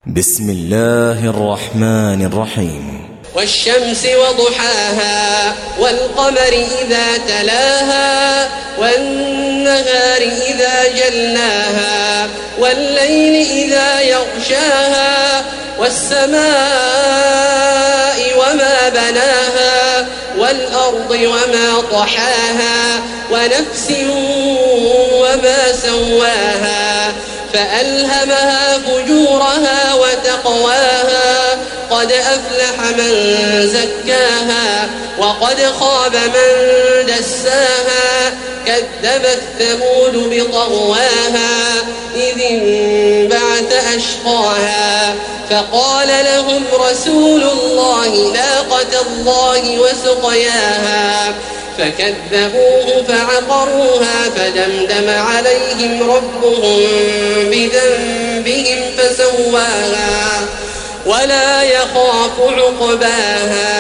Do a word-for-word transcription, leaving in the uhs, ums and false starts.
بسم الله الرحمن الرحيم. والشمس وضحاها والقمر إذا تلاها والنهار إذا جلاها والليل إذا يغشاها والسماء وما بناها والأرض وما طحاها ونفس وما سواها فألهمها فجورها وتقواها قد أفلح من زكاها وقد خاب من دساها كذبت ثمود بطغواها إذ انبعث أشقاها فقال لهم رسول الله ناقة الله وسقياها فكذبوه فعقروها فدمدم عليهم ربهم بذنبهم فسواها ولا يخاف عقباها.